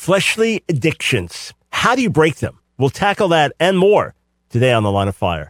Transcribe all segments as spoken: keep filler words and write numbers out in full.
Fleshly addictions. How do you break them? We'll tackle that and more today on The Line of Fire.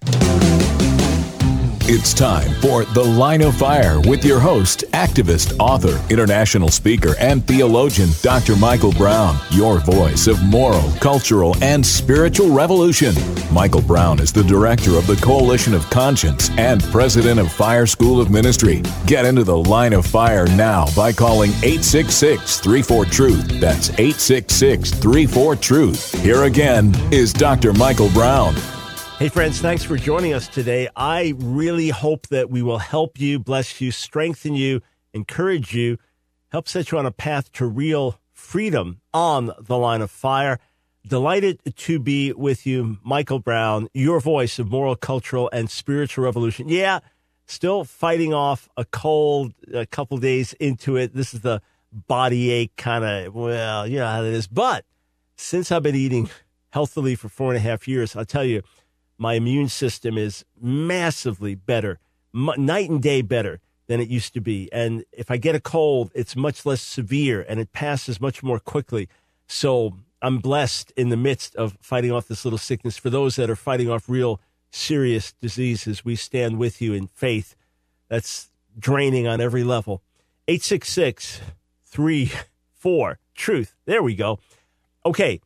It's time for The Line of Fire with your host, activist, author, international speaker, and theologian, Doctor Michael Brown, your voice of moral, cultural, and spiritual revolution. Michael Brown is the director of the Coalition of Conscience and president of Fire School of Ministry. Get into The Line of Fire now by calling eight six six, three four, truth. That's eight six six, three four, truth. Here again is Doctor Michael Brown. Hey, friends, thanks for joining us today. I really hope that we will help you, bless you, strengthen you, encourage you, help set you on a path to real freedom on The Line of Fire. Delighted to be with you, Michael Brown, your voice of moral, cultural, and spiritual revolution. Yeah, still fighting off a cold a couple days into it. This is the body ache kind of, well, you know how it is. But since I've been eating healthily for four and a half years, I'll tell you, my immune system is massively better, m- night and day better than it used to be. And if I get a cold, it's much less severe and it passes much more quickly. So I'm blessed in the midst of fighting off this little sickness. For those that are fighting off real serious diseases, we stand with you in faith. That's draining on every level. eight six six, three four, truth. There we go. Okay,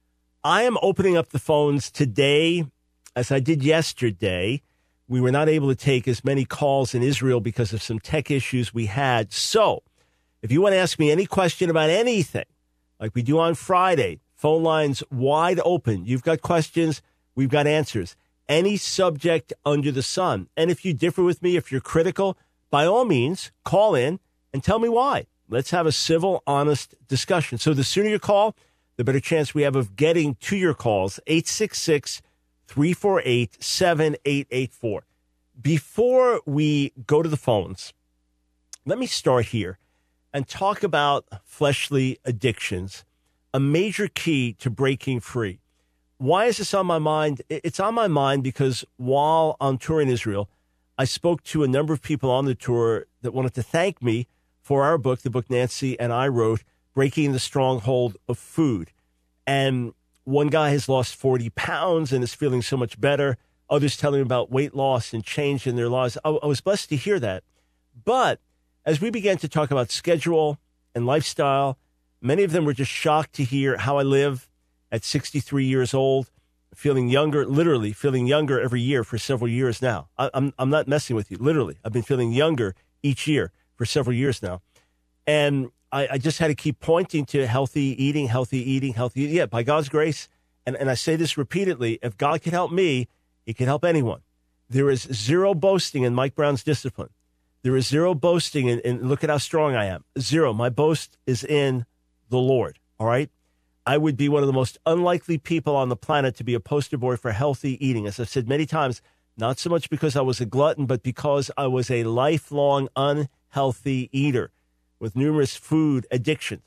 I am opening up the phones today. As I did yesterday, we were not able to take as many calls in Israel because of some tech issues we had. So if you want to ask me any question about anything, like we do on Friday, phone lines wide open. You've got questions, we've got answers. Any subject under the sun. And if you differ with me, if you're critical, by all means, call in and tell me why. Let's have a civil, honest discussion. So the sooner you call, the better chance we have of getting to your calls. eight six six, three four eight, seven eight eight four. Before we go to the phones, let me start here and talk about fleshly addictions, a major key to breaking free. Why is this on my mind? It's on my mind because while on tour in Israel, I spoke to a number of people on the tour that wanted to thank me for our book, the book Nancy and I wrote, Breaking the Stronghold of Food. And one guy has lost forty pounds and is feeling so much better. Others telling me about weight loss and change in their lives. I, I was blessed to hear that. But as we began to talk about schedule and lifestyle, many of them were just shocked to hear how I live at sixty-three years old, feeling younger, literally feeling younger every year for several years now. I, I'm, I'm not messing with you. Literally, I've been feeling younger each year for several years now. And I, I just had to keep pointing to healthy eating, healthy eating, healthy eating. Yeah, by God's grace, and, and I say this repeatedly, if God can help me, he can help anyone. There is zero boasting in Mike Brown's discipline. There is zero boasting in, in look at how strong I am. Zero. My boast is in the Lord, all right? I would be one of the most unlikely people on the planet to be a poster boy for healthy eating. As I've said many times, not so much because I was a glutton, but because I was a lifelong unhealthy eater with numerous food addictions.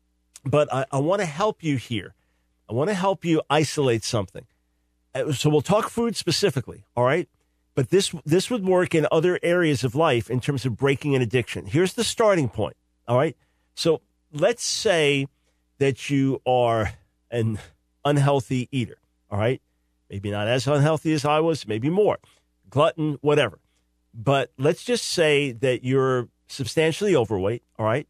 But I, I want to help you here. I want to help you isolate something. So we'll talk food specifically, all right? But this this would work in other areas of life in terms of breaking an addiction. Here's the starting point, all right? So let's say that you are an unhealthy eater, all right? Maybe not as unhealthy as I was, maybe more, glutton, whatever. But let's just say that you're substantially overweight, all right,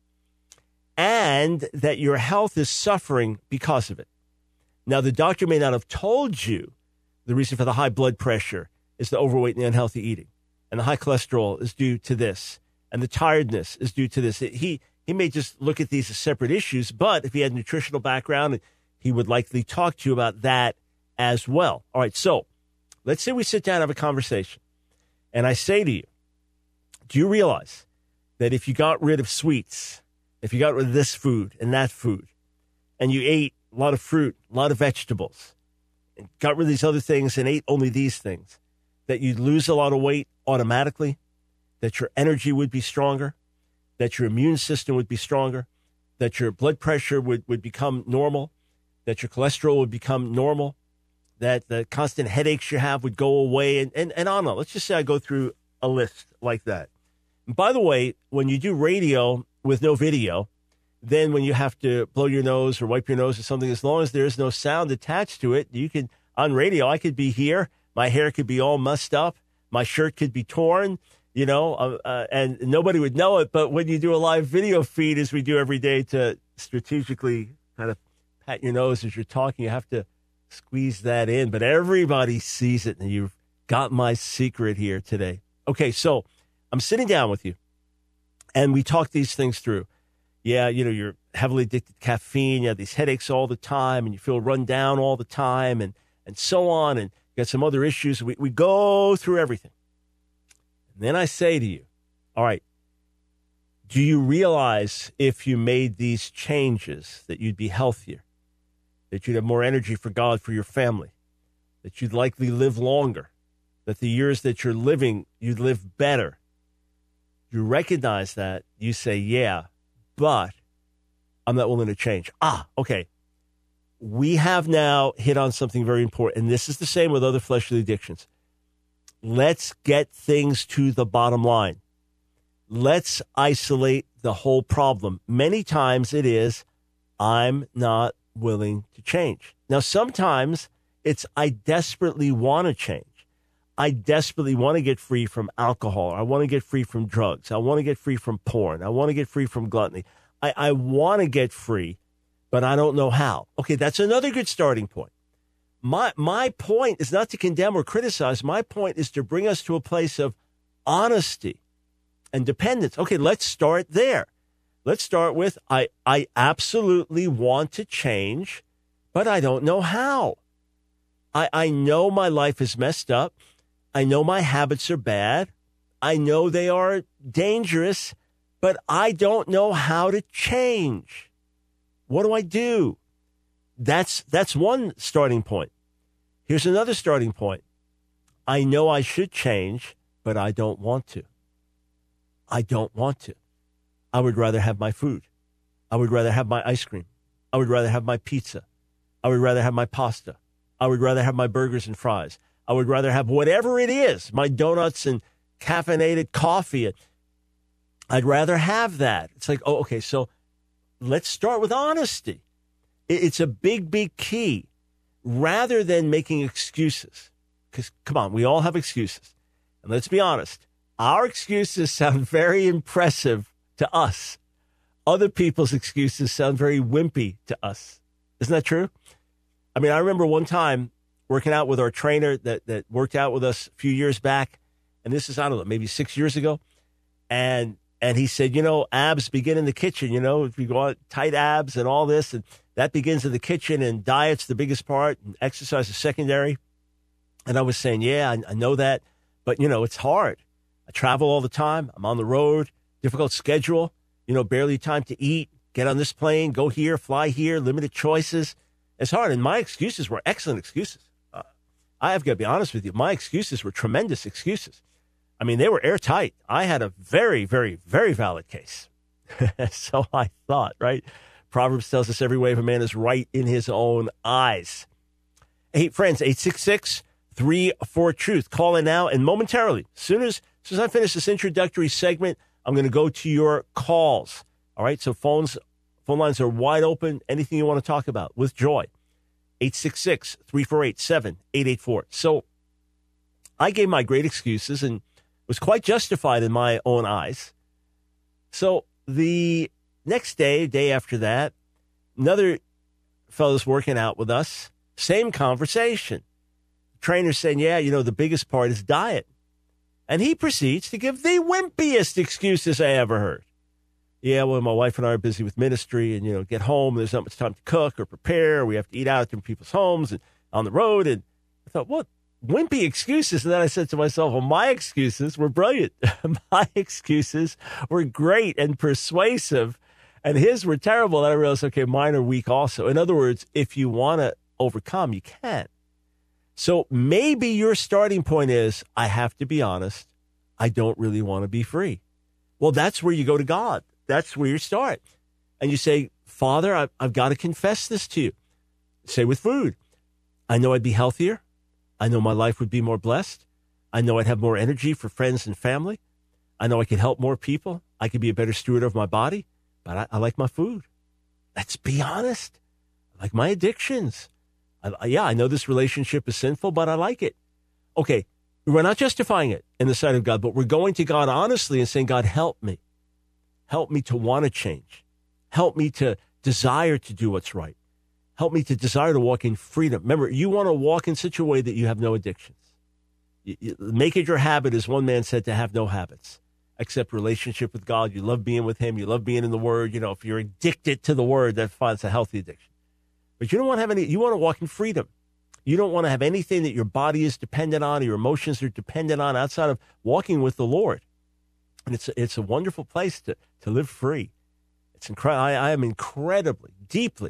and that your health is suffering because of it. Now, the doctor may not have told you the reason for the high blood pressure is the overweight and the unhealthy eating, and the high cholesterol is due to this, and the tiredness is due to this. He he may just look at these as separate issues, but if he had a nutritional background, he would likely talk to you about that as well. All right, so let's say we sit down and have a conversation, and I say to you, do you realize that if you got rid of sweets, if you got rid of this food and that food, and you ate a lot of fruit, a lot of vegetables, and got rid of these other things and ate only these things, that you'd lose a lot of weight automatically, that your energy would be stronger, that your immune system would be stronger, that your blood pressure would, would become normal, that your cholesterol would become normal, that the constant headaches you have would go away, and, and, and on and on. Let's just say I go through a list like that. And by the way, when you do radio with no video, then when you have to blow your nose or wipe your nose or something, as long as there's no sound attached to it, you can, on radio, I could be here. My hair could be all messed up. My shirt could be torn, you know, uh, uh, and nobody would know it. But when you do a live video feed, as we do every day, to strategically kind of pat your nose as you're talking, you have to squeeze that in. But everybody sees it, and you've got my secret here today. Okay, so I'm sitting down with you, and we talk these things through. Yeah, you know, you're heavily addicted to caffeine. You have these headaches all the time, and you feel run down all the time, and, and so on, and you got some other issues. We, we go through everything. And then I say to you, all right, do you realize if you made these changes that you'd be healthier, that you'd have more energy for God, for your family, that you'd likely live longer, that the years that you're living, you'd live better? You recognize that, you say, yeah, but I'm not willing to change. Ah, okay. We have now hit on something very important, and this is the same with other fleshly addictions. Let's get things to the bottom line. Let's isolate the whole problem. Many times it is, I'm not willing to change. Now, sometimes it's, I desperately want to change. I desperately want to get free from alcohol. I want to get free from drugs. I want to get free from porn. I want to get free from gluttony. I, I want to get free, but I don't know how. Okay, that's another good starting point. My my point is not to condemn or criticize. My point is to bring us to a place of honesty and dependence. Okay, let's start there. Let's start with, I, I absolutely want to change, but I don't know how. I, I know my life is messed up. I know my habits are bad. I know they are dangerous, but I don't know how to change. What do I do? That's that's one starting point. Here's another starting point. I know I should change, but I don't want to. I don't want to. I would rather have my food. I would rather have my ice cream. I would rather have my pizza. I would rather have my pasta. I would rather have my burgers and fries. I would rather have whatever it is, my donuts and caffeinated coffee. I'd rather have that. It's like, oh, okay, so let's start with honesty. It's a big, big key. Rather than making excuses, because, come on, we all have excuses. And let's be honest, our excuses sound very impressive to us. Other people's excuses sound very wimpy to us. Isn't that true? I mean, I remember one time working out with our trainer that, that worked out with us a few years back. And this is, I don't know, maybe six years ago. And and he said, you know, abs begin in the kitchen. You know, if you go out, tight abs and all this, and that begins in the kitchen, and diet's the biggest part, and exercise is secondary. And I was saying, yeah, I, I know that. But, you know, it's hard. I travel all the time. I'm on the road, difficult schedule, you know, barely time to eat, get on this plane, go here, fly here, limited choices. It's hard. And my excuses were excellent excuses. Uh, I have got to be honest with you. My excuses were tremendous excuses. I mean, they were airtight. I had a very, very, very valid case. So I thought, right? Proverbs tells us every way of a man is right in his own eyes. Hey, friends, eight six six, three four, truth. Call in now, and momentarily, as soon as, as soon as I finish this introductory segment, I'm going to go to your calls. All right, so phones, phone lines are wide open. Anything you want to talk about with joy. eight six six, three four eight, seven eight eight four. So I gave my great excuses and was quite justified in my own eyes. So the next day, day after that, another fellow's working out with us, same conversation. Trainer saying, yeah, you know, the biggest part is diet. And he proceeds to give the wimpiest excuses I ever heard. Yeah, well, my wife and I are busy with ministry, and, you know, get home, and there's not much time to cook or prepare. We have to eat out at different people's homes and on the road. And I thought, what wimpy excuses? And then I said to myself, well, my excuses were brilliant. My excuses were great and persuasive, and his were terrible. And I realized, okay, mine are weak also. In other words, if you want to overcome, you can. So maybe your starting point is, I have to be honest, I don't really want to be free. Well, that's where you go to God. That's where you start. And you say, Father, I've, I've got to confess this to you. Say with food, I know I'd be healthier. I know my life would be more blessed. I know I'd have more energy for friends and family. I know I could help more people. I could be a better steward of my body, but I, I like my food. Let's be honest. Like my addictions. I, yeah, I know this relationship is sinful, but I like it. Okay, we're not justifying it in the sight of God, but we're going to God honestly and saying, God, help me. Help me to want to change. Help me to desire to do what's right. Help me to desire to walk in freedom. Remember, you want to walk in such a way that you have no addictions. You, you, make it your habit, as one man said, to have no habits, except relationship with God. You love being with him. You love being in the Word. You know, if you're addicted to the Word, that's a healthy addiction. But you don't want to have any, you want to walk in freedom. You don't want to have anything that your body is dependent on or your emotions are dependent on outside of walking with the Lord. And it's a, it's a wonderful place to, to live free. It's incredible. I, I am incredibly, deeply,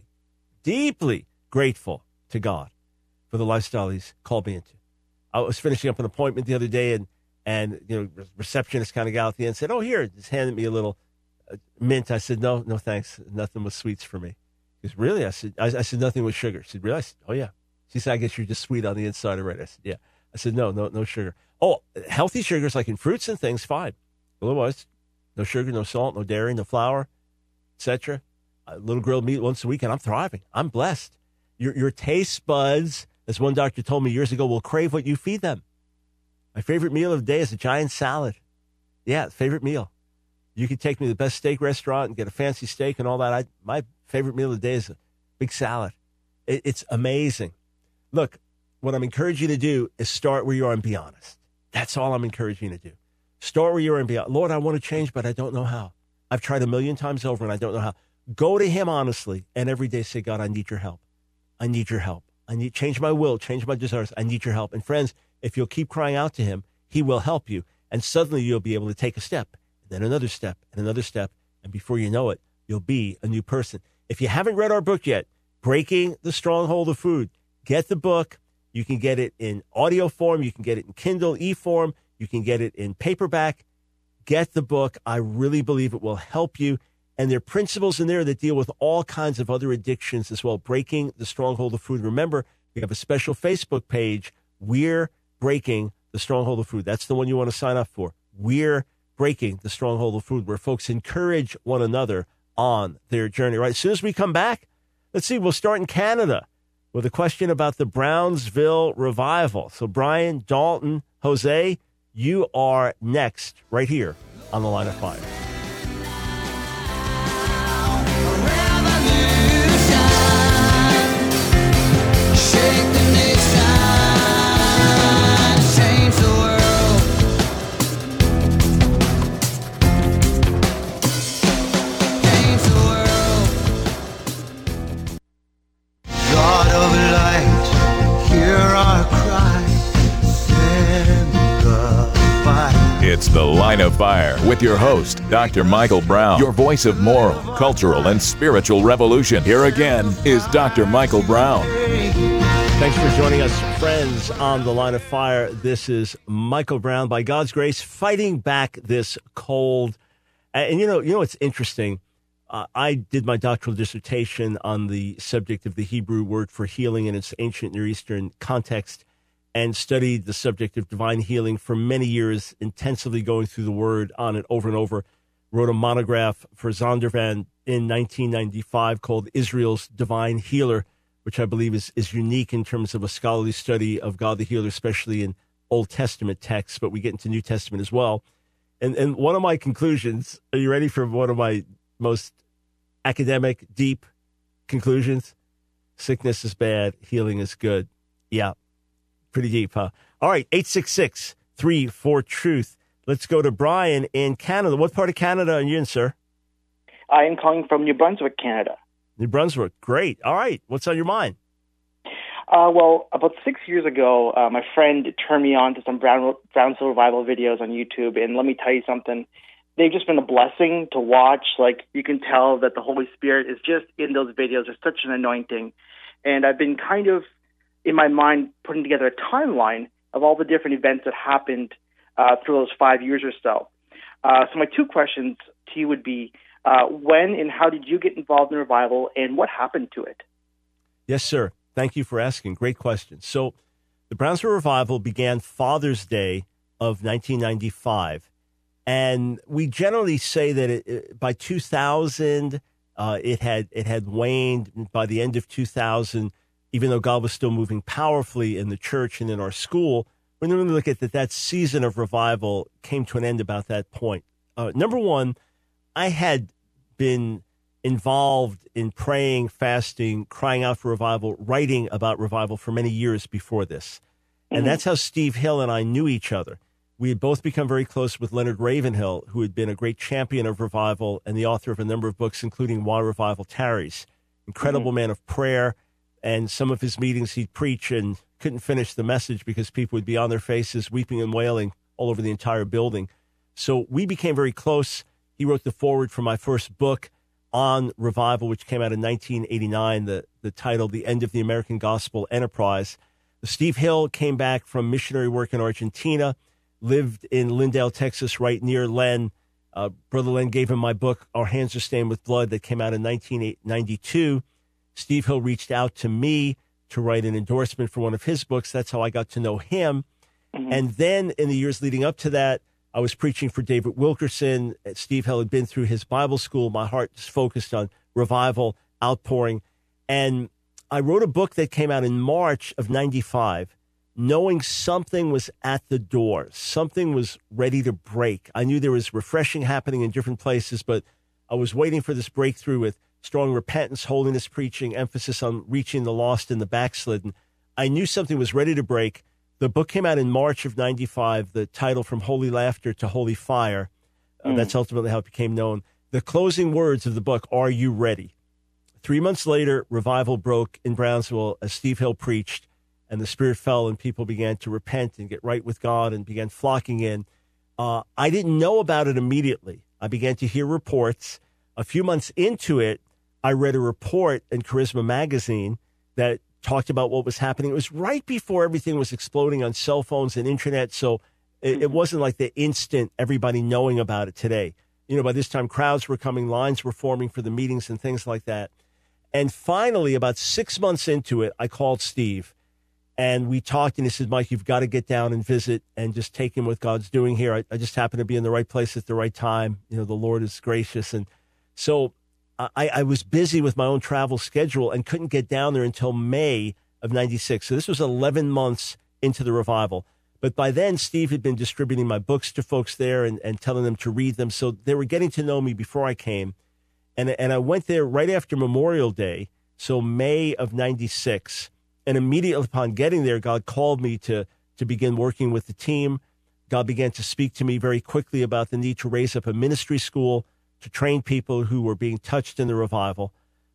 deeply grateful to God for the lifestyle he's called me into. I was finishing up an appointment the other day, and, and you know, receptionist kind of got out the end and said, oh, here, just handed me a little uh, mint. I said, no, no, thanks. Nothing with sweets for me. He goes, really? I said, I, I said, nothing with sugar. She said, really? I said, oh, yeah. She said, I guess you're just sweet on the inside already. I said, yeah. I said, no, no, no sugar. Oh, healthy sugars like in fruits and things, fine. Otherwise, no sugar, no salt, no dairy, no flour, et cetera. A little grilled meat once a week, and I'm thriving. I'm blessed. Your your taste buds, as one doctor told me years ago, will crave what you feed them. My favorite meal of the day is a giant salad. Yeah, favorite meal. You could take me to the best steak restaurant and get a fancy steak and all that. I, my favorite meal of the day is a big salad. It, it's amazing. Look, what I'm encouraging you to do is start where you are and be honest. That's all I'm encouraging you to do. Start where you are and be honest. Lord, I want to change, but I don't know how. I've tried a million times over and I don't know how. Go to him honestly and every day say, God, I need your help. I need your help. I need change my will, change my desires. I need your help. And friends, if you'll keep crying out to him, he will help you. And suddenly you'll be able to take a step, and then another step, and another step. And before you know it, you'll be a new person. If you haven't read our book yet, Breaking the Stronghold of Food, get the book. You can get it in audio form. You can get it in Kindle e-form. You can get it in paperback. Get the book. I really believe it will help you. And there are principles in there that deal with all kinds of other addictions as well. Breaking the Stronghold of Food. Remember, we have a special Facebook page. We're Breaking the Stronghold of Food. That's the one you want to sign up for. We're Breaking the Stronghold of Food, where folks encourage one another on their journey. Right. As soon as we come back, let's see, we'll start in Canada with a question about the Brownsville revival. So Brian, Dalton, Jose, you are next right here on The Line of Fire. Shake the nation, change the world. Change the world. God of light, hear our cry. Send the fire. It's The Line of Fire with your host, Doctor Michael Brown, your voice of moral, cultural, and spiritual revolution. Here again is Doctor Michael Brown. Thanks for joining us, friends, on The Line of Fire. This is Michael Brown, by God's grace, fighting back this cold. And, you know, you know what's interesting? Uh, I did my doctoral dissertation on the subject of the Hebrew word for healing in its ancient Near Eastern context, and studied the subject of divine healing for many years, intensively going through the word on it over and over. Wrote a monograph for Zondervan in nineteen ninety-five called Israel's Divine Healer, which I believe is, is unique in terms of a scholarly study of God the Healer, especially in Old Testament texts, but we get into New Testament as well. And and one of my conclusions, are you ready for one of my most academic, deep conclusions? Sickness is bad, healing is good. Yeah, pretty deep, huh? All right, eight six six, three four, truth. Let's go to Brian in Canada. What part of Canada are you in, sir? I am calling from New Brunswick, Canada. New Brunswick. Great. All right. What's on your mind? Uh, well, about six years ago, uh, my friend turned me on to some Brown, Brownsville Revival videos on YouTube. And let me tell you something. They've just been a blessing to watch. Like, you can tell that the Holy Spirit is just in those videos. There's such an anointing. And I've been kind of, in my mind, putting together a timeline of all the different events that happened uh, through those five years or so. Uh, so my two questions to you would be, Uh, when and how did you get involved in revival, and what happened to it? Yes, sir. Thank you for asking. Great question. So the Brownsville Revival began Father's Day of nineteen ninety-five. And we generally say that it, it, by two thousand, Uh, it had it had waned by the end of two thousand, even though God was still moving powerfully in the church and in our school. When we look at that, that season of revival came to an end about that point. Uh, number one, I had been involved in praying, fasting, crying out for revival, writing about revival for many years before this. And Mm-hmm. that's how Steve Hill and I knew each other. We had both become very close with Leonard Ravenhill, who had been a great champion of revival and the author of a number of books, including Why Revival Tarries. Incredible man of prayer. And some of his meetings he'd preach and couldn't finish the message because people would be on their faces, weeping and wailing all over the entire building. So we became very close. He wrote the foreword for my first book on revival, which came out in nineteen eighty-nine, the, the title, The End of the American Gospel Enterprise. Steve Hill came back from missionary work in Argentina, lived in Lindale, Texas, right near Len. Uh, Brother Len gave him my book, Our Hands Are Stained with Blood, that came out in nineteen ninety-two. Steve Hill reached out to me to write an endorsement for one of his books. That's how I got to know him. Mm-hmm. And then in the years leading up to that, I was preaching for David Wilkerson. Steve Hill had been through his Bible school. My heart is focused on revival, outpouring. And I wrote a book that came out in March of ninety-five, knowing something was at the door. Something was ready to break. I knew there was refreshing happening in different places, but I was waiting for this breakthrough with strong repentance, holiness preaching, emphasis on reaching the lost and the backslidden. I knew something was ready to break. The book came out in March of ninety-five, the title From Holy Laughter to Holy Fire. Uh, Mm. That's ultimately how it became known. The closing words of the book, Are You Ready? Three months later, revival broke in Brownsville as Steve Hill preached, and the Spirit fell and people began to repent and get right with God and began flocking in. Uh, I didn't know about it immediately. I began to hear reports. A few months into it, I read a report in Charisma Magazine that talked about what was happening. It was right before everything was exploding on cell phones and internet, so it, it wasn't like the instant everybody knowing about it today. You know, by this time, crowds were coming, lines were forming for the meetings and things like that. And finally, about six months into it, I called Steve, and we talked, and he said, Mike, you've got to get down and visit and just take in what God's doing here. I, I just happened to be in the right place at the right time. You know, the Lord is gracious. And so I, I was busy with my own travel schedule and couldn't get down there until May of ninety-six. So this was eleven months into the revival. But by then, Steve had been distributing my books to folks there and, and telling them to read them. So they were getting to know me before I came. And, and I went there right after Memorial Day, so May of ninety-six. And immediately upon getting there, God called me to, to begin working with the team. God began to speak to me very quickly about the need to raise up a ministry school to train people who were being touched in the revival.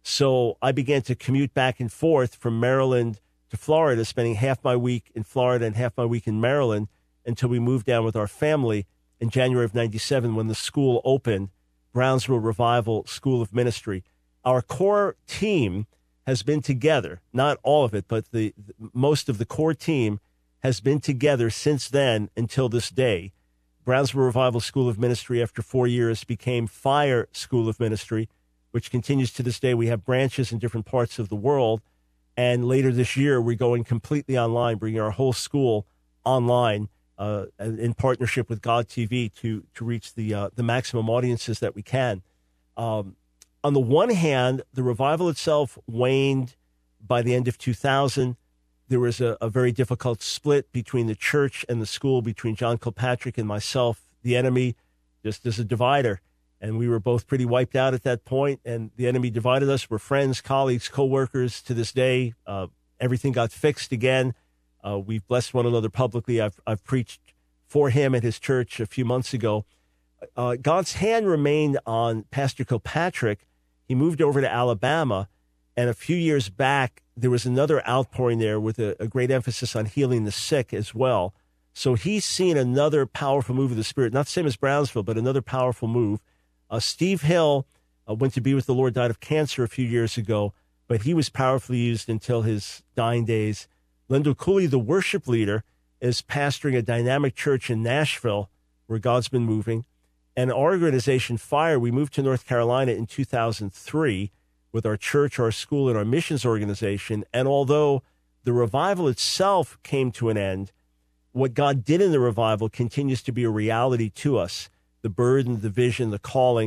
So I began to commute back and forth from Maryland to Florida, spending half my week in Florida and half my week in Maryland until we moved down with our family in January of ninety-seven when the school opened, Brownsville Revival School of Ministry. Our core team has been together, not all of it, but the, the most of the core team has been together since then until this day. Brownsville Revival School of Ministry, after four years, became Fire School of Ministry, which continues to this day. We have branches in different parts of the world. And later this year, we're going completely online, bringing our whole school online uh, in partnership with God T V to to reach the uh, the maximum audiences that we can. Um, on the one hand, the revival itself waned by the end of two thousand. There was a, a very difficult split between the church and the school, between John Kilpatrick and myself, the enemy, just as a divider. And we were both pretty wiped out at that point, and the enemy divided us. We're friends, colleagues, co-workers to this day. Uh, everything got fixed again. Uh, we've blessed one another publicly. I've, I've preached for him at his church a few months ago. Uh, God's hand remained on Pastor Kilpatrick. He moved over to Alabama, and a few years back, there was another outpouring there with a, a great emphasis on healing the sick as well. So he's seen another powerful move of the Spirit, not the same as Brownsville, but another powerful move. Uh, Steve Hill uh, went to be with the Lord, died of cancer a few years ago, but he was powerfully used until his dying days. Lendell Cooley, the worship leader, is pastoring a dynamic church in Nashville where God's been moving. And our organization, Fire, we moved to North Carolina in two thousand three with our church, our school, and our missions organization. And although the revival itself came to an end, what God did in the revival continues to be a reality to us. The burden, the vision, the calling.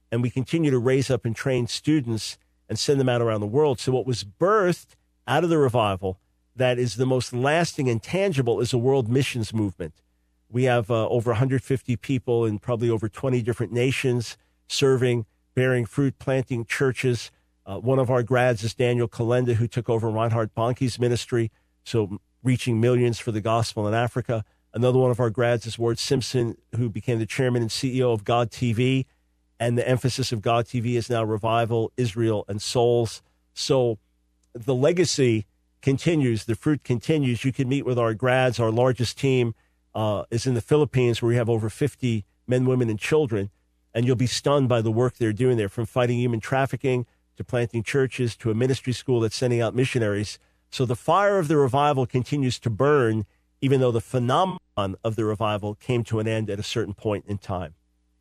and we continue to raise up and train students and send them out around the world. So what was birthed out of the revival that is the most lasting and tangible is a world missions movement. We have uh, over one hundred fifty people in probably over twenty different nations serving, bearing fruit, planting churches. Uh, one of our grads is Daniel Kalenda, who took over Reinhard Bonnke's ministry, so reaching millions for the gospel in Africa. Another one of our grads is Ward Simpson, who became the chairman and C E O of God T V. And the emphasis of God T V is now revival, Israel, and souls. So the legacy continues. The fruit continues. You can meet with our grads. Our largest team uh, is in the Philippines, where we have over fifty men, women, and children. And you'll be stunned by the work they're doing there, from fighting human trafficking to planting churches to a ministry school that's sending out missionaries. So the fire of the revival continues to burn, even though the phenomenon of the revival came to an end at a certain point in time.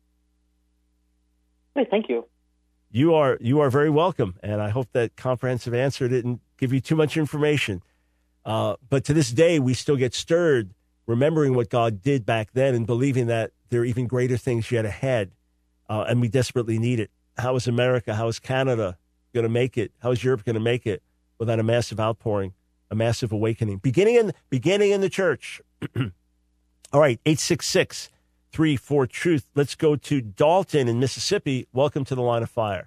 Hey, thank you. You are you are very welcome, and I hope that comprehensive answer didn't give you too much information. Uh, but to this day, we still get stirred, remembering what God did back then and believing that there are even greater things yet ahead, uh, and we desperately need it. How is America, how is Canada going to make it? How is Europe going to make it without a massive outpouring, a massive awakening, beginning in beginning in the church? All right, eight six six, three four, truth. Let's go to Dalton in Mississippi. Welcome to the Line of Fire.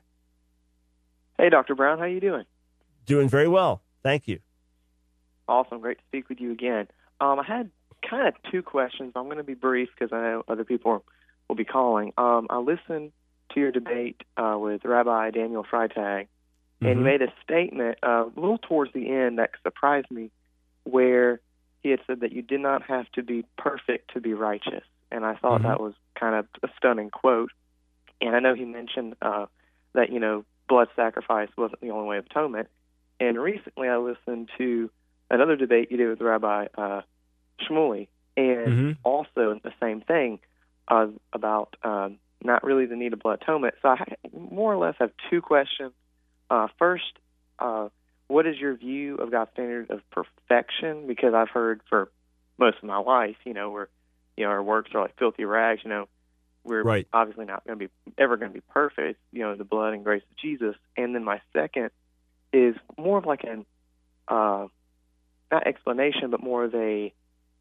Hey, Doctor Brown, how you doing? Doing very well. Thank you. Awesome. Great to speak with you again. Um, I had kind of two questions. I'm going to be brief because I know other people will be calling. Um, I listened to your debate uh, with Rabbi Daniel Freitag, mm-hmm. and you made a statement uh, a little towards the end that surprised me, where he had said that you did not have to be perfect to be righteous. And I thought mm-hmm. that was kind of a stunning quote. And I know he mentioned uh, that, you know, blood sacrifice wasn't the only way of atonement. And recently I listened to another debate you did with Rabbi uh, Shmuley, and mm-hmm. also the same thing uh, about um, not really the need of blood atonement. So I more or less have two questions. Uh, first, uh, what is your view of God's standard of perfection? Because I've heard for most of my life, you know, we're, you know, our works are like filthy rags. You know, we're right. obviously not going to be ever going to be perfect. You know, the blood and grace of Jesus. And then my second is more of like an uh, not explanation, but more of a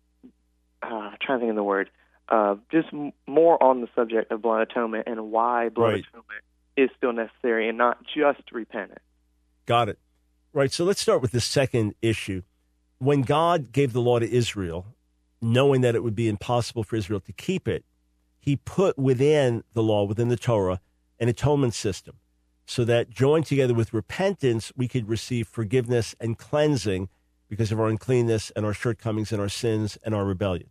uh, trying to think of the word. Uh, just m- more on the subject of blood atonement and why blood right. atonement is still necessary and not just repentance. Got it. Right. So let's start with the second issue. When God gave the law to Israel, knowing that it would be impossible for Israel to keep it, he put within the law, within the Torah, an atonement system, so that joined together with repentance, we could receive forgiveness and cleansing because of our uncleanness and our shortcomings and our sins and our rebellion.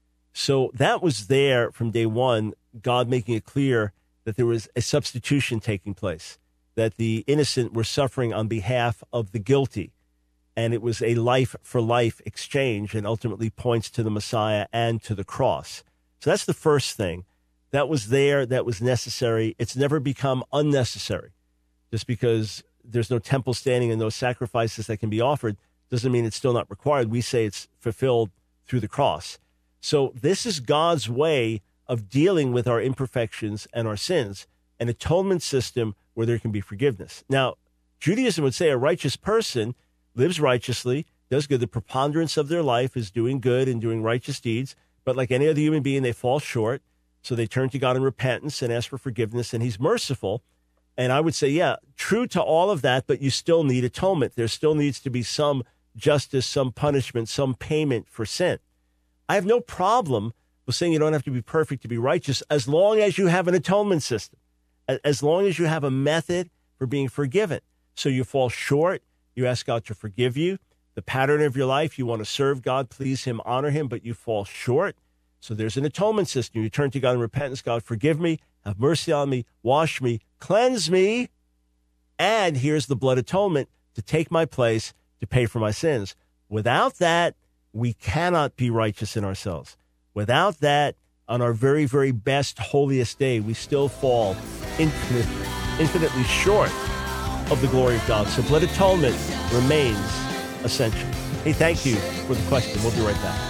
So that was there from day one, God making it clear that there was a substitution taking place, that the innocent were suffering on behalf of the guilty. And it was a life-for-life exchange and ultimately points to the Messiah and to the cross. So that's the first thing. That was there. That was necessary. It's never become unnecessary. Just because there's no temple standing and no sacrifices that can be offered doesn't mean it's still not required. We say it's fulfilled through the cross. So this is God's way of dealing with our imperfections and our sins, an atonement system where there can be forgiveness. Now, Judaism would say a righteous person lives righteously, does good. The preponderance of their life is doing good and doing righteous deeds. But like any other human being, they fall short. So they turn to God in repentance and ask for forgiveness, and he's merciful. And I would say, yeah, true to all of that, but you still need atonement. There still needs to be some justice, some punishment, some payment for sin. I have no problem with saying you don't have to be perfect to be righteous as long as you have an atonement system, as long as you have a method for being forgiven. So you fall short, you ask God to forgive you. The pattern of your life, you want to serve God, please him, honor him, but you fall short. So there's an atonement system. You turn to God in repentance. God, forgive me, have mercy on me, wash me, cleanse me. And here's the blood atonement to take my place, to pay for my sins. Without that, we cannot be righteous in ourselves. Without that, on our very, very best, holiest day, we still fall infinite, infinitely short of the glory of God. So blood atonement remains essential. Hey, thank you for the question. We'll be right back.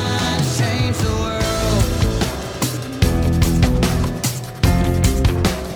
Change the world.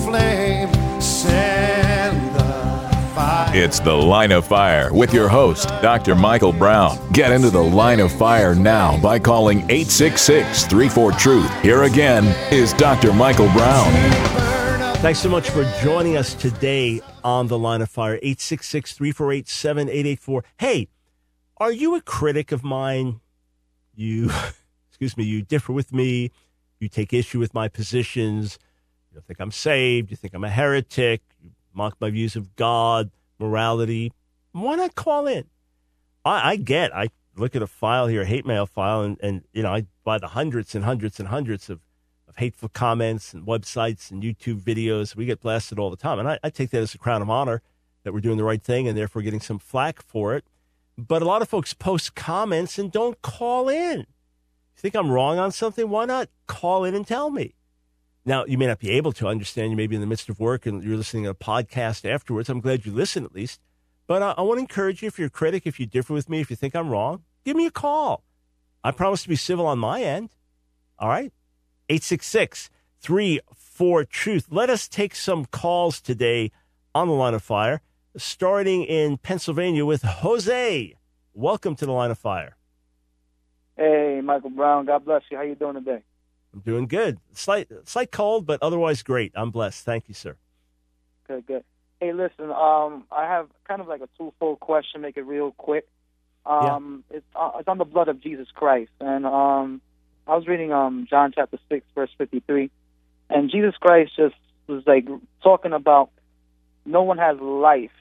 flame. Send the fire. It's The Line of Fire with your host, Doctor Michael Brown. Get into the Line of Fire now by calling eight six six, three four, truth. Here again is Doctor Michael Brown. Thanks so much for joining us today on The Line of Fire, eight six six, three four eight, seven eight eight four. Hey, are you a critic of mine? You, excuse me, you differ with me. You take issue with my positions. You think I'm saved. You think I'm a heretic. You mock my views of God, morality. Why not call in? I, I get, I look at a file here, a hate mail file, and, and you know, I buy the hundreds and hundreds and hundreds of, of hateful comments and websites and YouTube videos. We get blasted all the time. And I, I take that as a crown of honor that we're doing the right thing and therefore getting some flack for it. But a lot of folks post comments and don't call in. You think I'm wrong on something? Why not call in and tell me? Now, you may not be able to. I understand you may be in the midst of work and you're listening to a podcast afterwards. I'm glad you listen at least. But uh, I want to encourage you, if you're a critic, if you differ with me, if you think I'm wrong, give me a call. I promise to be civil on my end. All right? eight six six, three four, truth. Let us take some calls today on the Line of Fire, starting in Pennsylvania with Jose. Welcome to the Line of Fire. Hey, Michael Brown. God bless you. How you doing today? I'm doing good. Slight, slight cold, but otherwise great. I'm blessed. Thank you, sir. Good, good. Hey, listen. Um, I have kind of like a twofold question. Make it real quick. Um, yeah. it's uh, it's on the blood of Jesus Christ, and um, I was reading um John chapter six, verse fifty-three, and Jesus Christ just was like talking about no one has life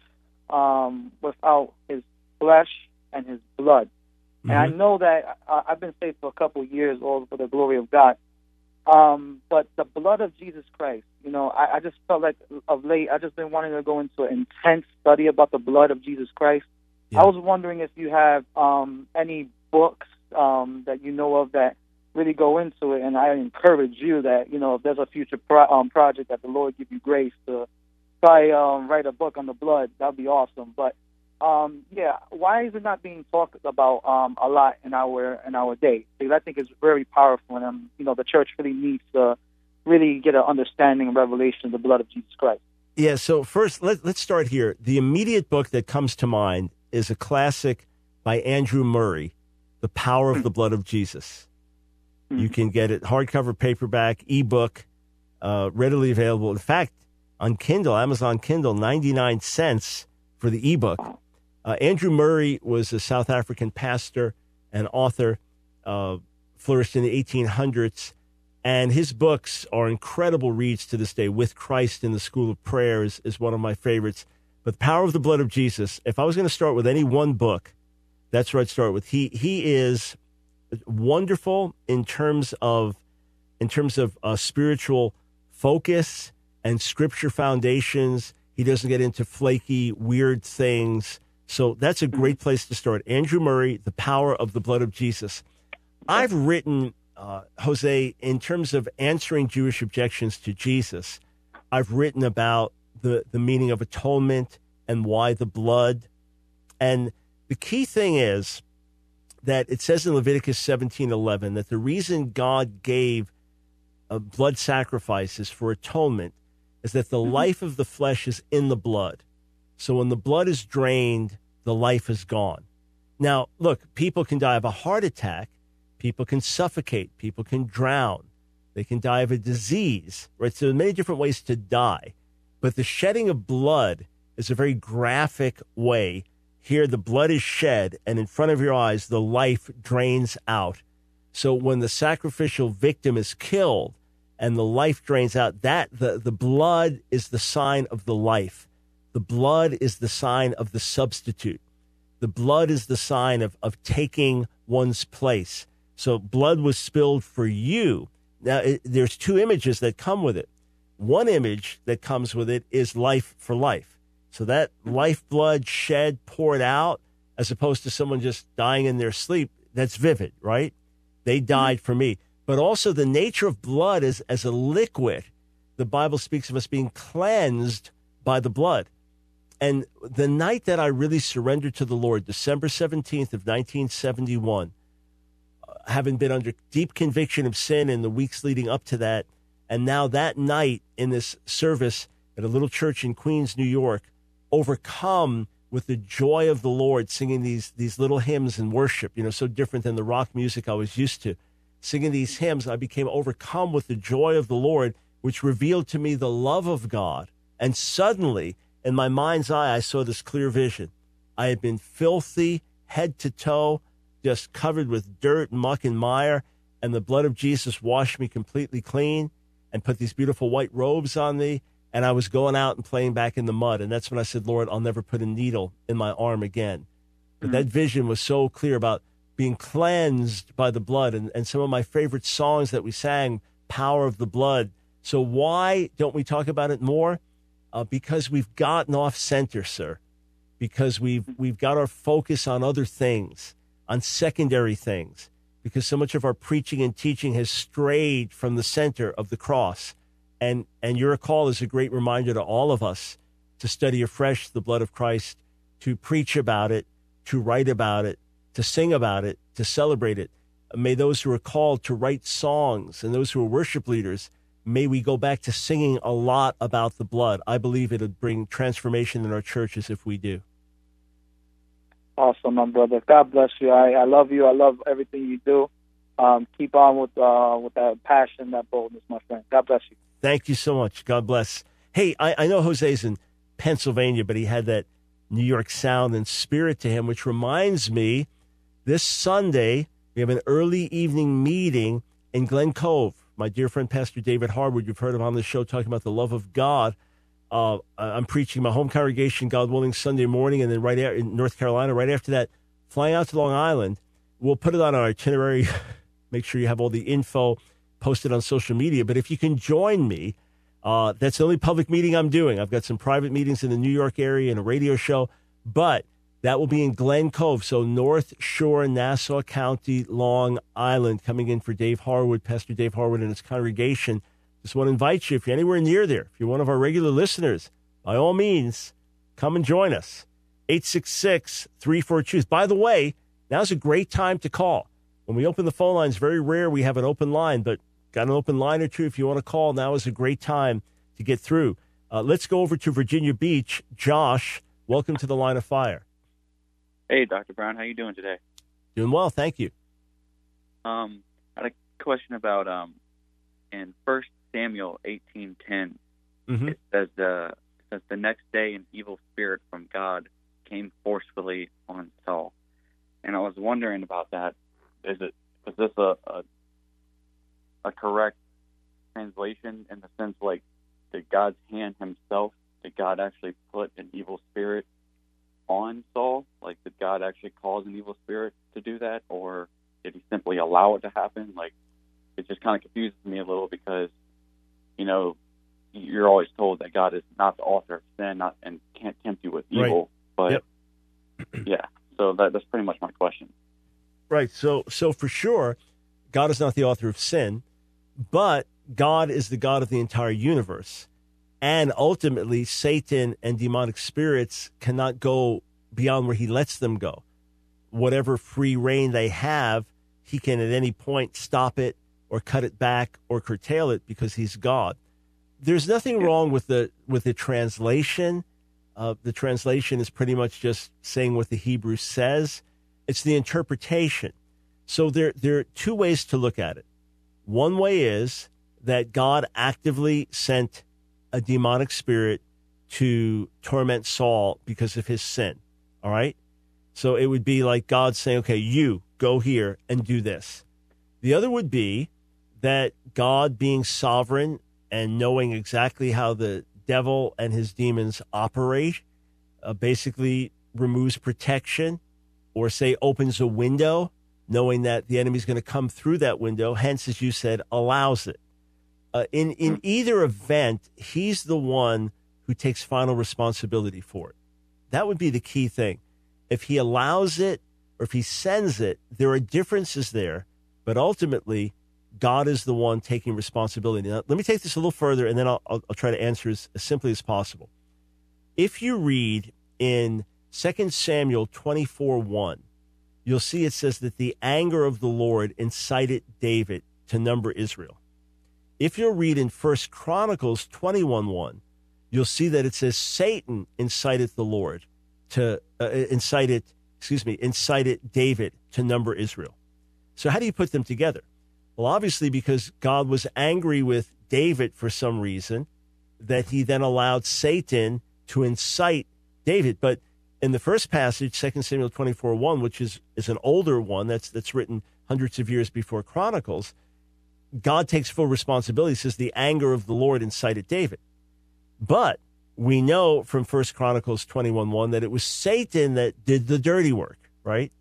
um without his flesh and his blood. Mm-hmm. And I know that uh, I've been saved for a couple of years, all for the glory of God. Um, but the blood of Jesus Christ, you know, I, I just felt like of late, I've just been wanting to go into an intense study about the blood of Jesus Christ. Yeah. I was wondering if you have um, any books um, that you know of that really go into it, and I encourage you that, you know, if there's a future pro- um, project that the Lord give you grace to try um, write a book on the blood, that would be awesome. But Um, yeah, why is it not being talked about um, a lot in our in our day? Because I think it's very powerful, and um, you know, the church really needs to really get an understanding and revelation of the blood of Jesus Christ. Yeah. So first, let, let's start here. The immediate book that comes to mind is a classic by Andrew Murray, "The Power of the Blood of Jesus." Mm-hmm. You can get it hardcover, paperback, ebook, uh, readily available. In fact, on Kindle, Amazon Kindle, ninety-nine cents for the ebook. Wow. Uh, Andrew Murray was a South African pastor and author, uh, flourished in the eighteen hundreds, and his books are incredible reads to this day. With Christ in the School of Prayer is, is one of my favorites. But The Power of the Blood of Jesus, if I was going to start with any one book, that's where I'd start with. He he is wonderful in terms of in terms of uh, spiritual focus and scripture foundations. He doesn't get into flaky, weird things. So that's a great place to start. Andrew Murray, The Power of the Blood of Jesus. I've written, uh, Jose, in terms of answering Jewish objections to Jesus, I've written about the, the meaning of atonement and why the blood. And the key thing is that it says in Leviticus seventeen eleven that the reason God gave uh, blood sacrifices for atonement is that the life of the flesh is in the blood. So when the blood is drained, the life is gone. Now, look, people can die of a heart attack. People can suffocate. People can drown. They can die of a disease, right? So there are many different ways to die. But the shedding of blood is a very graphic way. Here, the blood is shed, and in front of your eyes, the life drains out. So when the sacrificial victim is killed and the life drains out, that the, the blood is the sign of the life. The blood is the sign of the substitute. The blood is the sign of, of taking one's place. So blood was spilled for you. Now, it, there's two images that come with it. One image that comes with it is life for life. So that lifeblood shed, poured out, as opposed to someone just dying in their sleep, that's vivid, right? They died for me. But also the nature of blood is as a liquid. The Bible speaks of us being cleansed by the blood. And the night that I really surrendered to the Lord, December seventeenth of nineteen seventy-one, uh, having been under deep conviction of sin in the weeks leading up to that, And now that night in this service at a little church in Queens, New York, overcome with the joy of the Lord, singing these these little hymns and worship, you know, so different than the rock music I was used to. Singing these hymns, I became overcome with the joy of the Lord, which revealed to me the love of God. And suddenly, in my mind's eye, I saw this clear vision. I had been filthy, head to toe, just covered with dirt, muck, and mire, and the blood of Jesus washed me completely clean and put these beautiful white robes on me, and I was going out and playing back in the mud. And that's when I said, Lord, I'll never put a needle in my arm again. But mm-hmm. that vision was so clear about being cleansed by the blood. And, and some of my favorite songs that we sang, Power of the Blood. So why don't we talk about it more? Uh, because we've gotten off center, sir. Because we've we've got our focus on other things, on secondary things. Because so much of our preaching and teaching has strayed from the center of the cross. And and your call is a great reminder to all of us to study afresh the blood of Christ, to preach about it, to write about it, to sing about it, to celebrate it. May those who are called to write songs and those who are worship leaders, may we go back to singing a lot about the blood. I believe it'll bring transformation in our churches if we do. Awesome, my brother. God bless you. I, I love you. I love everything you do. Um, keep on with uh, with that passion, that boldness, my friend. God bless you. Thank you so much. God bless. Hey, I, I know Jose's in Pennsylvania, but he had that New York sound and spirit to him, which reminds me, this Sunday, we have an early evening meeting in Glen Cove. My dear friend, Pastor David Harwood, you've heard him on the show talking about the love of God. Uh, I'm preaching my home congregation, God willing, Sunday morning, and then right out in North Carolina, right after that, flying out to Long Island. We'll put it on our itinerary. Make sure you have all the info posted on social media. But if you can join me, uh, that's the only public meeting I'm doing. I've got some private meetings in the New York area and a radio show, but that will be in Glen Cove, so North Shore, Nassau County, Long Island, coming in for Dave Harwood, Pastor Dave Harwood and his congregation. Just want to invite you, if you're anywhere near there, if you're one of our regular listeners, by all means, come and join us. eight six six, three four, choose. By the way, now's a great time to call. When we open the phone lines, very rare we have an open line, but got an open line or two. If you want to call, now is a great time to get through. Uh, let's go over to Virginia Beach. Josh, welcome to the Line of Fire. Hey, Doctor Brown, how you doing today? Doing well, thank you. Um, I had a question about um, in First Samuel eighteen ten. Mm-hmm. It says, uh, it says the next day an evil spirit from God came forcefully on Saul, and I was wondering about that. Is it is this a a, a correct translation in the sense like did God's hand Himself? Did God actually put an evil spirit on Saul? Like, did God actually cause an evil spirit to do that, or did He simply allow it to happen? Like, it just kind of confuses me a little because, you know, you're always told that God is not the author of sin, not and can't tempt you with evil. Right. But yep. yeah, so that, that's pretty much my question. Right. So, so for sure, God is not the author of sin, but God is the God of the entire universe. And ultimately, Satan and demonic spirits cannot go beyond where He lets them go. Whatever free reign they have, He can at any point stop it or cut it back or curtail it because He's God. There's nothing wrong with the with the translation. Uh, the translation is pretty much just saying what the Hebrew says. It's the interpretation. So there, there are two ways to look at it. One way is that God actively sent a demonic spirit to torment Saul because of his sin. All right? So it would be like God saying, okay, you go here and do this. The other would be that God, being sovereign and knowing exactly how the devil and his demons operate, uh, basically removes protection or, say, opens a window, knowing that the enemy's going to come through that window, hence, as you said, allows it. Uh, in, in either event, He's the one who takes final responsibility for it. That would be the key thing. If He allows it or if He sends it, there are differences there, but ultimately, God is the one taking responsibility. Now, let me take this a little further, and then I'll, I'll, I'll try to answer as, as simply as possible. If you read in Second Samuel twenty-four one, you'll see it says that the anger of the Lord incited David to number Israel. If you'll read in First Chronicles twenty-one one, you'll see that it says Satan incited the Lord to uh, incited, excuse me, incited David to number Israel. So how do you put them together? Well, obviously because God was angry with David for some reason, that he then allowed Satan to incite David. But in the first passage, Second Samuel twenty-four one, which is, is an older one that's that's written hundreds of years before Chronicles, God takes full responsibility. He says the anger of the Lord incited David. But we know from First Chronicles twenty-one one that it was Satan that did the dirty work, right?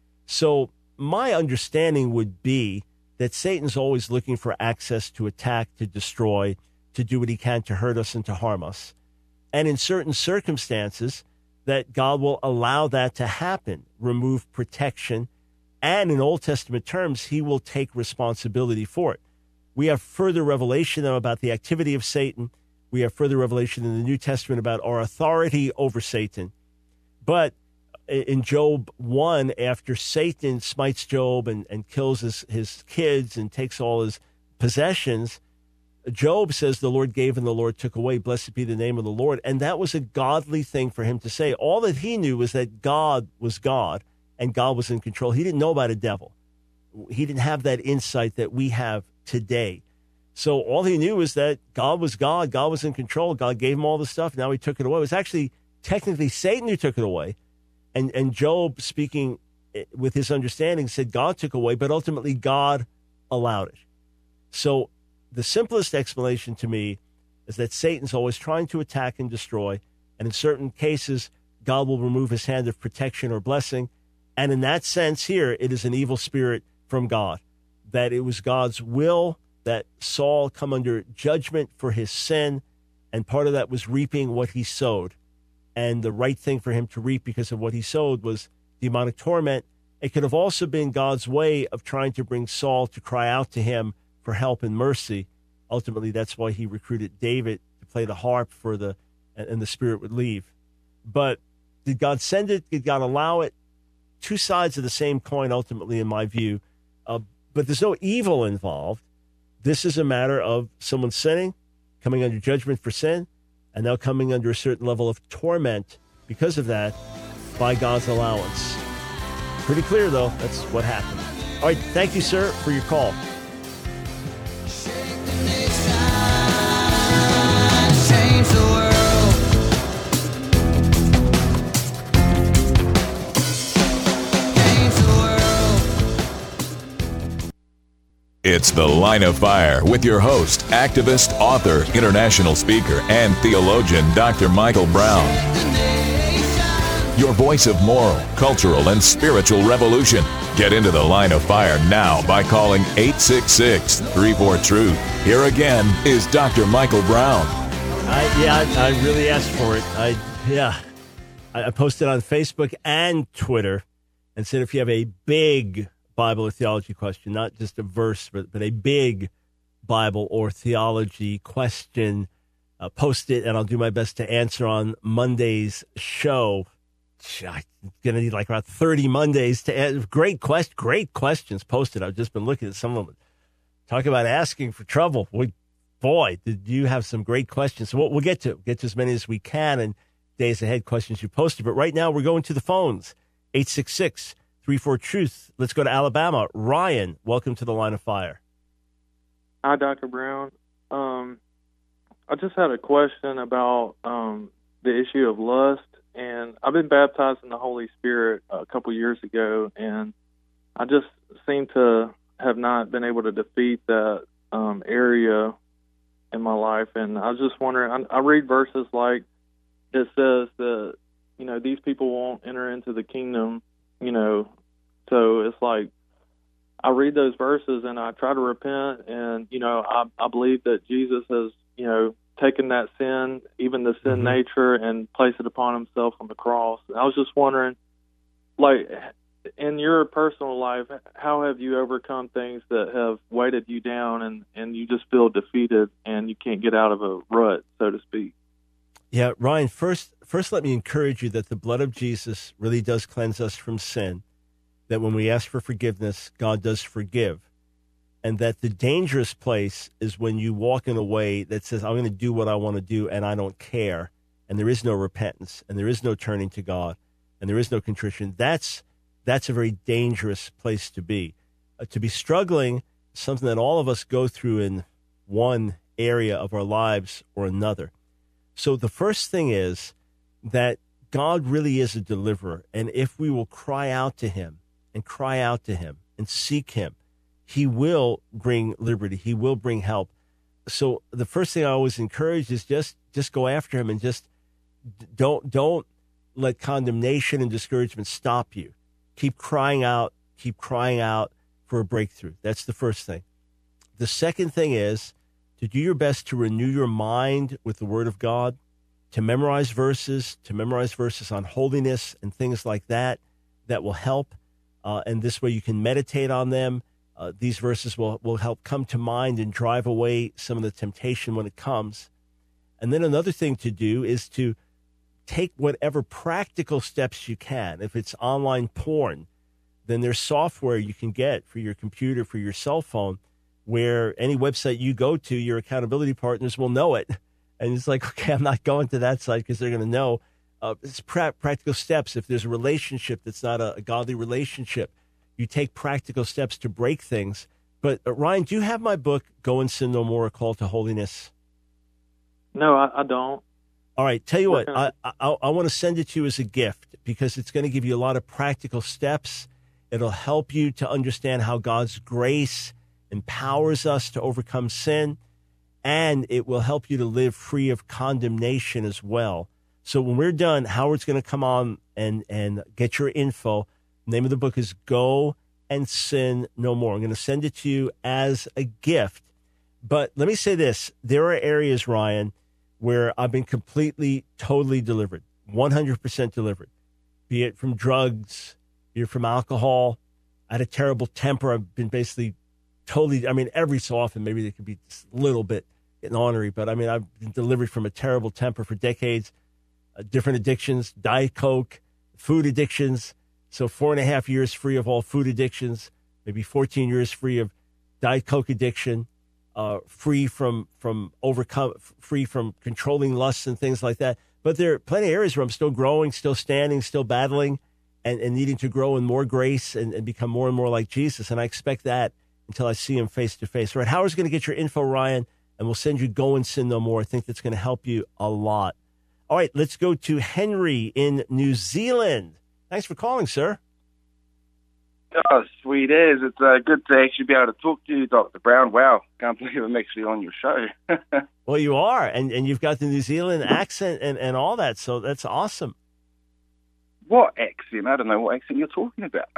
So my understanding would be that Satan's always looking for access to attack, to destroy, to do what he can to hurt us and to harm us. And in certain circumstances, that God will allow that to happen, remove protection, and in Old Testament terms, he will take responsibility for it. We have further revelation about the activity of Satan. We have further revelation in the New Testament about our authority over Satan. But in Job one, after Satan smites Job and, and kills his, his kids and takes all his possessions, Job says the Lord gave and the Lord took away. Blessed be the name of the Lord. And that was a godly thing for him to say. All that he knew was that God was God and God was in control. He didn't know about a devil. He didn't have that insight that we have today. So all he knew was that God was God. God was in control. God gave him all the stuff. Now he took it away. It was actually technically Satan who took it away. And and Job, speaking with his understanding, said God took away, but ultimately God allowed it. So the simplest explanation to me is that Satan's always trying to attack and destroy. And in certain cases, God will remove his hand of protection or blessing. And in that sense here, it is an evil spirit from God, that it was God's will that Saul come under judgment for his sin. And part of that was reaping what he sowed. And the right thing for him to reap because of what he sowed was demonic torment. It could have also been God's way of trying to bring Saul to cry out to him for help and mercy. Ultimately, that's why he recruited David to play the harp for the, and the spirit would leave. But did God send it? Did God allow it? Two sides of the same coin, ultimately, in my view. Uh, but there's no evil involved. This is a matter of someone sinning, coming under judgment for sin, and now coming under a certain level of torment because of that by God's allowance. Pretty clear, though. That's what happened. All right. Thank you, sir, for your call. Change the world. Change the world. It's The Line of Fire with your host, activist, author, international speaker, and theologian, Doctor Michael Brown. Your voice of moral, cultural, and spiritual revolution. Get into The Line of Fire now by calling eight six six, three four, truth. Here again is Doctor Michael Brown. I, yeah, I, I really asked for it. I yeah, I, I posted on Facebook and Twitter and said if you have a big Bible or theology question, not just a verse, but, but a big Bible or theology question, uh, post it, and I'll do my best to answer on Monday's show. I'm going to need like about thirty Mondays to answer. Great, quest, great questions posted. I've just been looking at some of them. Talk about asking for trouble. We, boy, did you have some great questions. So we'll, we'll get to get to as many as we can in days ahead, questions you posted. But right now we're going to the phones, eight six six, three four, truth. Let's go to Alabama. Ryan, welcome to The Line of Fire. Hi, Doctor Brown. Um, I just had a question about um, the issue of lust. And I've been baptized in the Holy Spirit a couple years ago, and I just seem to have not been able to defeat that um, area in my life. And I was just wondering, I, I read verses like it says that, you know, these people won't enter into the kingdom, you know. So it's like I read those verses and I try to repent, and, you know, I, I believe that Jesus has, you know, taken that sin, even the sin mm-hmm. nature, and placed it upon himself on the cross. I was just wondering, like, in your personal life, how have you overcome things that have weighted you down and, and you just feel defeated and you can't get out of a rut, so to speak? Yeah, Ryan, first, first let me encourage you that the blood of Jesus really does cleanse us from sin, that when we ask for forgiveness, God does forgive. and that the dangerous place is when you walk in a way that says, I'm going to do what I want to do, and I don't care, and there is no repentance, and there is no turning to God, and there is no contrition. That's that's a very dangerous place to be. Uh, to be struggling, something that all of us go through in one area of our lives or another. So the first thing is that God really is a deliverer, and if we will cry out to him and cry out to him and seek him, he will bring liberty. He will bring help. So the first thing I always encourage is just just go after him, and just don't don't let condemnation and discouragement stop you. Keep crying out, keep crying out for a breakthrough. That's the first thing. The second thing is to do your best to renew your mind with the Word of God, to memorize verses, to memorize verses on holiness and things like that, that will help. Uh, and this way you can meditate on them. Uh, these verses will, will help come to mind and drive away some of the temptation when it comes. And then another thing to do is to take whatever practical steps you can. If it's online porn, then there's software you can get for your computer, for your cell phone, where any website you go to, your accountability partners will know it. And it's like, okay, I'm not going to that site because they're going to know. Uh, it's pra- practical steps. If there's a relationship that's not a, a godly relationship, you take practical steps to break things. But uh, Ryan, do you have my book, Go and Sin No More, A Call to Holiness? No, I, I don't. All right, tell you what, I, I, I want to send it to you as a gift because it's going to give you a lot of practical steps. It'll help you to understand how God's grace empowers us to overcome sin, and it will help you to live free of condemnation as well. So when we're done, Howard's going to come on and, and get your info. The name of the book is Go and Sin No More. I'm going to send it to you as a gift. But let me say this. There are areas, Ryan, where I've been completely, totally delivered, one hundred percent delivered, be it from drugs, be it from alcohol. I had a terrible temper. I've been basically totally, I mean, every so often, maybe they could be just a little bit getting ornery, but I mean, I've been delivered from a terrible temper for decades, uh, different addictions, Diet Coke, food addictions. So four and a half years free of all food addictions, maybe fourteen years free of Diet Coke addiction, uh, free from, from overcome, free from controlling lusts and things like that. But there are plenty of areas where I'm still growing, still standing, still battling, and, and needing to grow in more grace and, and become more and more like Jesus. And I expect that until I see him face to face. All right, Howard's going to get your info, Ryan, and we'll send you Go and Sin No More. I think that's going to help you a lot. All right, let's go to Henry in New Zealand. Thanks for calling, sir. Oh, sweet as. It's uh, good to actually be able to talk to you, Doctor Brown. Wow, can't believe I'm actually on your show. Well, you are, and, and you've got the New Zealand accent and, and all that, so that's awesome. What accent? I don't know what accent you're talking about.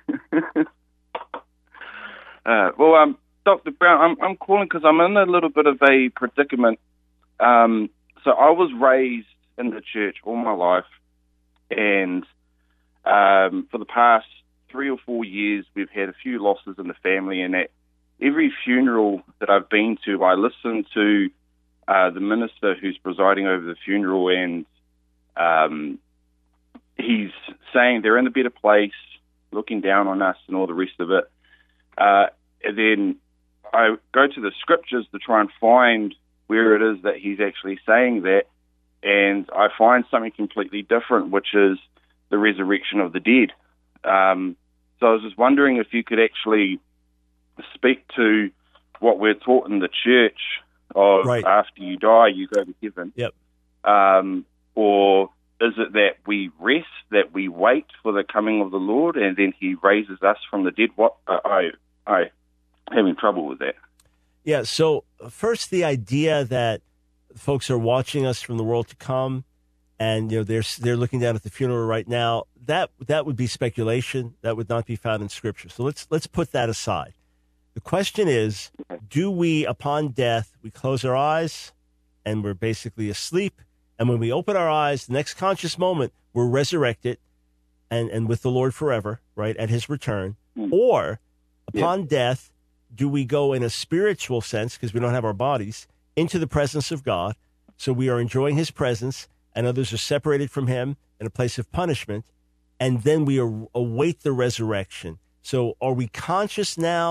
uh, well, um, Doctor Brown, I'm, I'm calling because I'm in a little bit of a predicament. Um, so I was raised in the church all my life, and um, for the past three or four years, we've had a few losses in the family, and at every funeral that I've been to, I listen to uh, the minister who's presiding over the funeral, and um, he's saying they're in a better place, looking down on us and all the rest of it. Uh, and then I go to the scriptures to try and find where it is that he's actually saying that, and I find something completely different, which is the resurrection of the dead. Um, so I was just wondering if you could actually speak to what we're taught in the church of right. After you die, you go to heaven. Yep. Um, or is it that we rest, that we wait for the coming of the Lord, and then he raises us from the dead? What uh, I I having trouble with that. Yeah. So first, the idea that folks are watching us from the world to come, and you know they're they're looking down at the funeral right now. That that would be speculation. That would not be found in Scripture. So let's let's put that aside. The question is, do we, upon death, we close our eyes and we're basically asleep, and when we open our eyes, the next conscious moment, we're resurrected and, and with the Lord forever, right, at his return? Mm. Or upon yeah. death, do we go in a spiritual sense, because we don't have our bodies, into the presence of God, so we are enjoying his presence, and others are separated from him in a place of punishment, and then we await the resurrection. So are we conscious now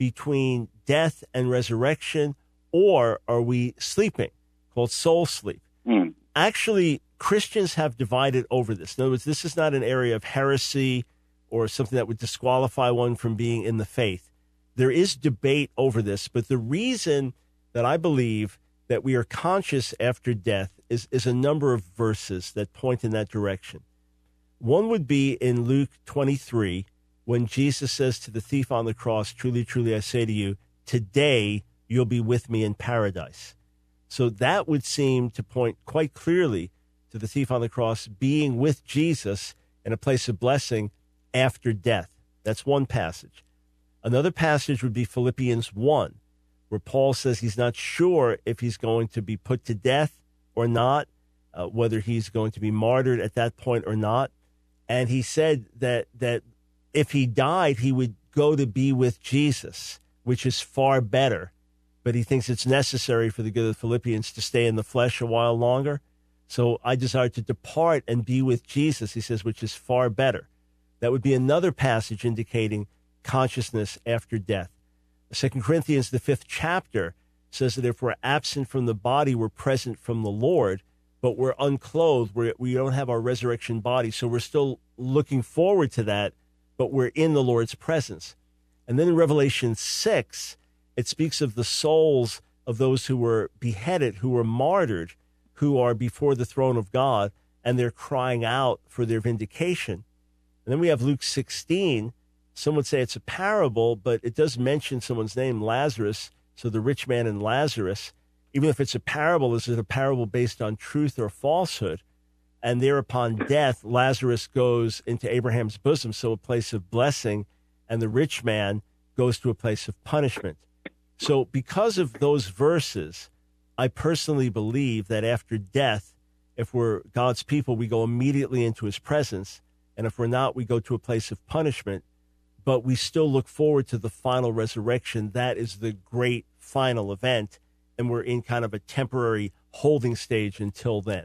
between death and resurrection, or are we sleeping, called soul sleep? Mm. Actually, Christians have divided over this. In other words, this is not an area of heresy or something that would disqualify one from being in the faith. There is debate over this, but the reason that I believe that we are conscious after death is, is a number of verses that point in that direction. One would be in Luke twenty-three, when Jesus says to the thief on the cross, "Truly, truly, I say to you, today you'll be with me in paradise." So that would seem to point quite clearly to the thief on the cross being with Jesus in a place of blessing after death. That's one passage. Another passage would be Philippians one, where Paul says he's not sure if he's going to be put to death or not, uh, whether he's going to be martyred at that point or not. And he said that that if he died, he would go to be with Jesus, which is far better. But he thinks it's necessary for the good of the Philippians to stay in the flesh a while longer. So I desire to depart and be with Jesus, he says, which is far better. That would be another passage indicating consciousness after death. Second Corinthians, the fifth chapter, says that if we're absent from the body, we're present from the Lord, but we're unclothed. We're, we don't have our resurrection body, so we're still looking forward to that, but we're in the Lord's presence. And then in Revelation six, it speaks of the souls of those who were beheaded, who were martyred, who are before the throne of God, and they're crying out for their vindication. And then we have Luke sixteen. Some would say it's a parable, but it does mention someone's name, Lazarus. So the rich man and Lazarus, even if it's a parable, is it a parable based on truth or falsehood? And there upon death, Lazarus goes into Abraham's bosom, so a place of blessing, and the rich man goes to a place of punishment. So because of those verses, I personally believe that after death, if we're God's people, we go immediately into his presence. And if we're not, we go to a place of punishment. But we still look forward to the final resurrection. That is the great final event. And we're in kind of a temporary holding stage until then.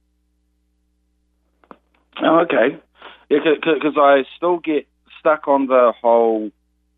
Oh, okay. Yeah, because I still get stuck on the whole,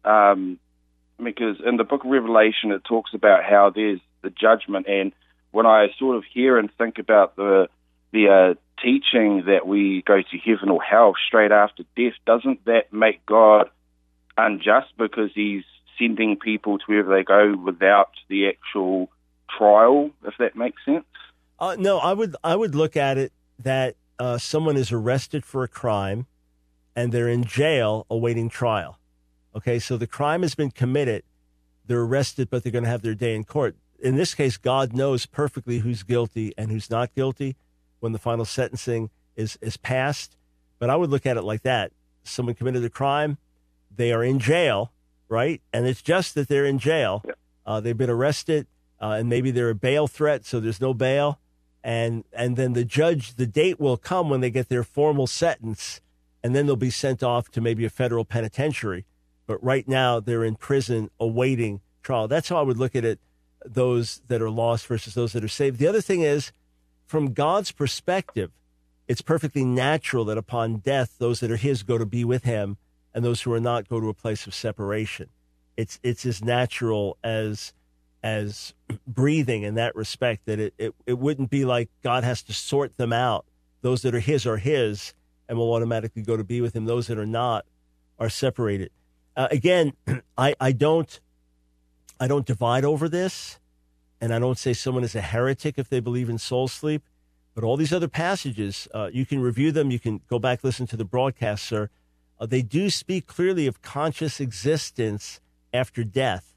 um, because in the book of Revelation, it talks about how there's the judgment. And when I sort of hear and think about the the uh, teaching that we go to heaven or hell straight after death, doesn't that make God unjust because he's sending people to wherever they go without the actual trial, if that makes sense? Uh, no, I would I would look at it that uh, someone is arrested for a crime and they're in jail awaiting trial. Okay, so the crime has been committed. They're arrested, but they're going to have their day in court. In this case, God knows perfectly who's guilty and who's not guilty when the final sentencing is, is passed. But I would look at it like that. Someone committed a crime. They are in jail, right? And it's just that they're in jail. Yeah. Uh, they've been arrested, uh, and maybe they're a bail threat, so there's no bail. And and then the judge, the date will come when they get their formal sentence, and then they'll be sent off to maybe a federal penitentiary. But right now, they're in prison awaiting trial. That's how I would look at it, those that are lost versus those that are saved. The other thing is, from God's perspective, it's perfectly natural that upon death, those that are his go to be with him, and those who are not go to a place of separation. It's it's as natural as as breathing in that respect, that it, it, it wouldn't be like God has to sort them out. Those that are his are his and will automatically go to be with him. Those that are not are separated. Uh, again, I, I don't I don't divide over this, and I don't say someone is a heretic if they believe in soul sleep. But all these other passages, uh, you can review them. You can go back, listen to the broadcast, sir. Uh, they do speak clearly of conscious existence after death.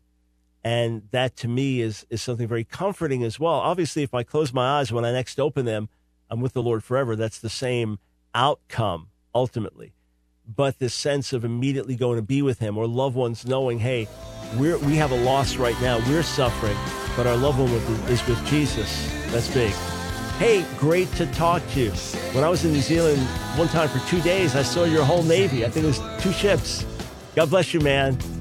And that, to me, is, is something very comforting as well. Obviously, if I close my eyes when I next open them, I'm with the Lord forever. That's the same outcome, ultimately. But this sense of immediately going to be with him, or loved ones knowing, hey, we're, we have a loss right now. We're suffering, but our loved one is with Jesus. That's big. Hey, great to talk to you. When I was in New Zealand one time for two days, I saw your whole Navy. I think it was two ships. God bless you, man.